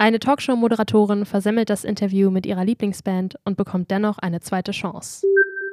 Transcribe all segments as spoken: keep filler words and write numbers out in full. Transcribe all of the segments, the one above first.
Eine Talkshow-Moderatorin versemmelt das Interview mit ihrer Lieblingsband und bekommt dennoch eine zweite Chance.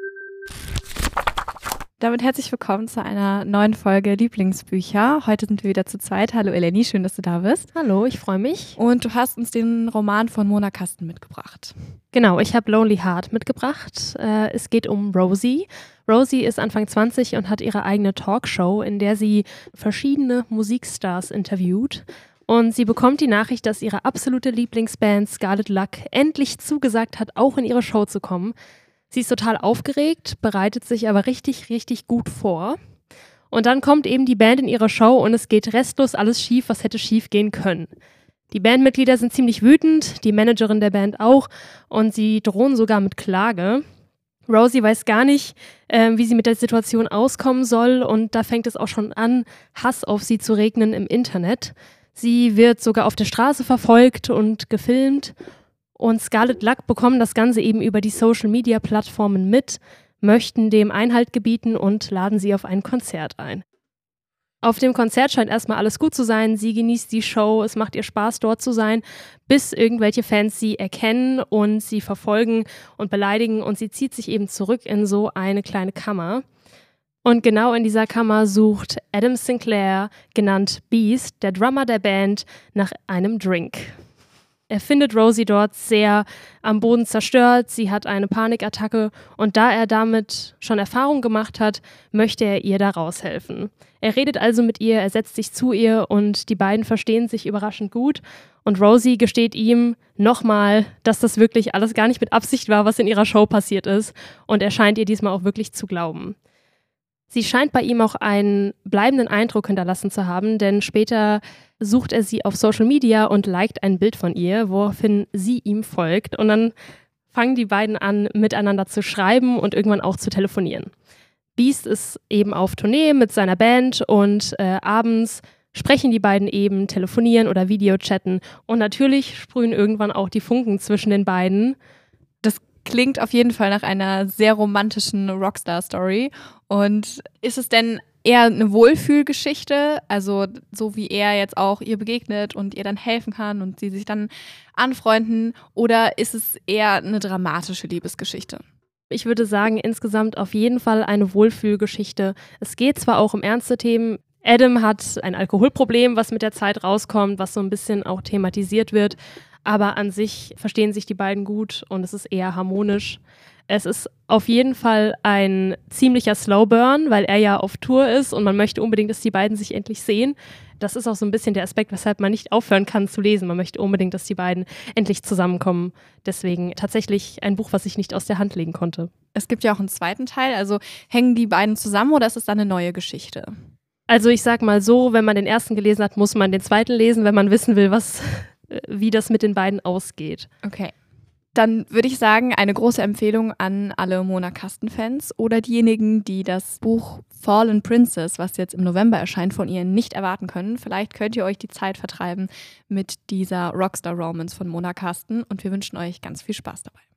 Damit herzlich willkommen zu einer neuen Folge Lieblingsbücher. Heute sind wir wieder zu zweit. Hallo Eleni, schön, dass du da bist. Hallo, ich freue mich. Und du hast uns den Roman von Mona Kasten mitgebracht. Genau, ich habe Lonely Heart mitgebracht. Äh, es geht um Rosie. Rosie ist Anfang zwanzig und hat ihre eigene Talkshow, in der sie verschiedene Musikstars interviewt. Und sie bekommt die Nachricht, dass ihre absolute Lieblingsband Scarlet Luck endlich zugesagt hat, auch in ihre Show zu kommen. Sie ist total aufgeregt, bereitet sich aber richtig, richtig gut vor. Und dann kommt eben die Band in ihre Show und es geht restlos alles schief, was hätte schief gehen können. Die Bandmitglieder sind ziemlich wütend, die Managerin der Band auch, und sie drohen sogar mit Klage. Rosie weiß gar nicht, äh, wie sie mit der Situation auskommen soll, und da fängt es auch schon an, Hass auf sie zu regnen im Internet. Sie wird sogar auf der Straße verfolgt und gefilmt. Und Scarlet Luck bekommen das Ganze eben über die Social-Media-Plattformen mit, möchten dem Einhalt gebieten und laden sie auf ein Konzert ein. Auf dem Konzert scheint erstmal alles gut zu sein, sie genießt die Show, es macht ihr Spaß, dort zu sein, bis irgendwelche Fans sie erkennen und sie verfolgen und beleidigen, und sie zieht sich eben zurück in so eine kleine Kammer. Und genau in dieser Kammer sucht Adam Sinclair, genannt Beast, der Drummer der Band, nach einem Drink. Er findet Rosie dort sehr am Boden zerstört, sie hat eine Panikattacke, und da er damit schon Erfahrung gemacht hat, möchte er ihr da raushelfen. Er redet also mit ihr, er setzt sich zu ihr und die beiden verstehen sich überraschend gut, und Rosie gesteht ihm nochmal, dass das wirklich alles gar nicht mit Absicht war, was in ihrer Show passiert ist, und er scheint ihr diesmal auch wirklich zu glauben. Sie scheint bei ihm auch einen bleibenden Eindruck hinterlassen zu haben, denn später sucht er sie auf Social Media und liked ein Bild von ihr, woraufhin sie ihm folgt. Und dann fangen die beiden an, miteinander zu schreiben und irgendwann auch zu telefonieren. Beast ist eben auf Tournee mit seiner Band, und äh, abends sprechen die beiden eben, telefonieren oder Videochatten. Und natürlich sprühen irgendwann auch die Funken zwischen den beiden. Das klingt auf jeden Fall nach einer sehr romantischen Rockstar-Story. Und ist es denn eher eine Wohlfühlgeschichte, also so wie er jetzt auch ihr begegnet und ihr dann helfen kann und sie sich dann anfreunden, oder ist es eher eine dramatische Liebesgeschichte? Ich würde sagen, insgesamt auf jeden Fall eine Wohlfühlgeschichte. Es geht zwar auch um ernste Themen. Adam hat ein Alkoholproblem, was mit der Zeit rauskommt, was so ein bisschen auch thematisiert wird. Aber an sich verstehen sich die beiden gut und es ist eher harmonisch. Es ist auf jeden Fall ein ziemlicher Slowburn, weil er ja auf Tour ist und man möchte unbedingt, dass die beiden sich endlich sehen. Das ist auch so ein bisschen der Aspekt, weshalb man nicht aufhören kann zu lesen. Man möchte unbedingt, dass die beiden endlich zusammenkommen. Deswegen tatsächlich ein Buch, was ich nicht aus der Hand legen konnte. Es gibt ja auch einen zweiten Teil, also hängen die beiden zusammen oder ist es dann eine neue Geschichte? Also ich sag mal so, wenn man den ersten gelesen hat, muss man den zweiten lesen, wenn man wissen will, was, wie das mit den beiden ausgeht. Okay. Dann würde ich sagen, eine große Empfehlung an alle Mona Kasten-Fans oder diejenigen, die das Buch Fallen Princess, was jetzt im November erscheint, von ihr nicht erwarten können. Vielleicht könnt ihr euch die Zeit vertreiben mit dieser Rockstar-Romance von Mona Kasten, und wir wünschen euch ganz viel Spaß dabei.